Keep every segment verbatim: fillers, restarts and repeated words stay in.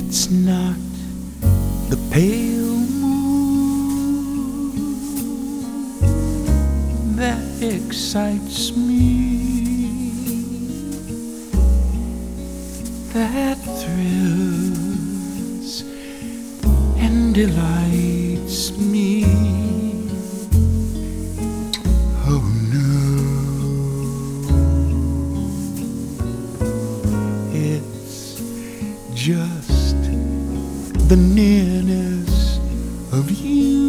It's not the pale moon that excites me, that thrills and delights me. Oh no, it's just the nearness of you.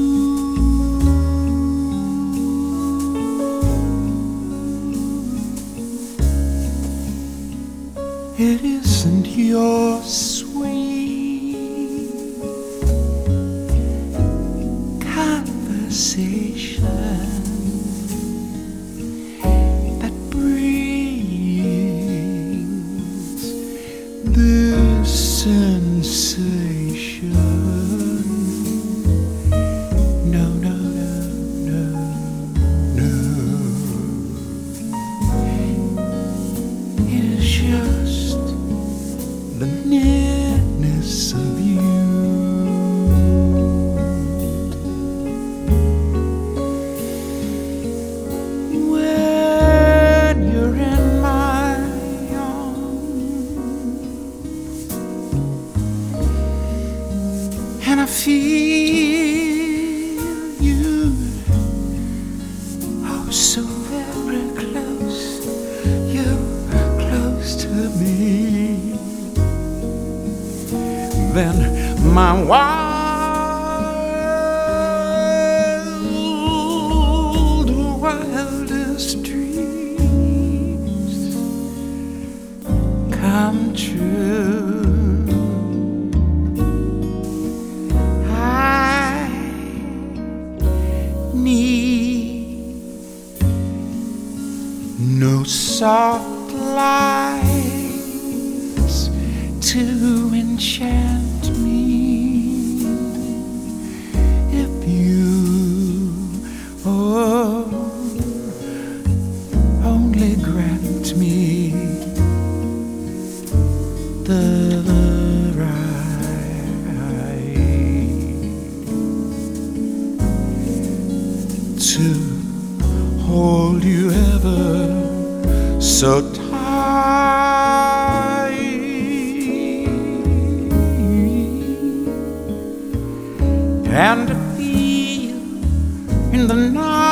It isn't your sweet conversation that brings this sensation. No, no, no, no, no. It is just the nearness of you. When you're in my arms and I feel you, oh so very close, you're close to me, then my wild, wildest dreams come true. I need no soft lights to enchant me. If you oh, only grant me the right to hold you ever so tight and to feel in the night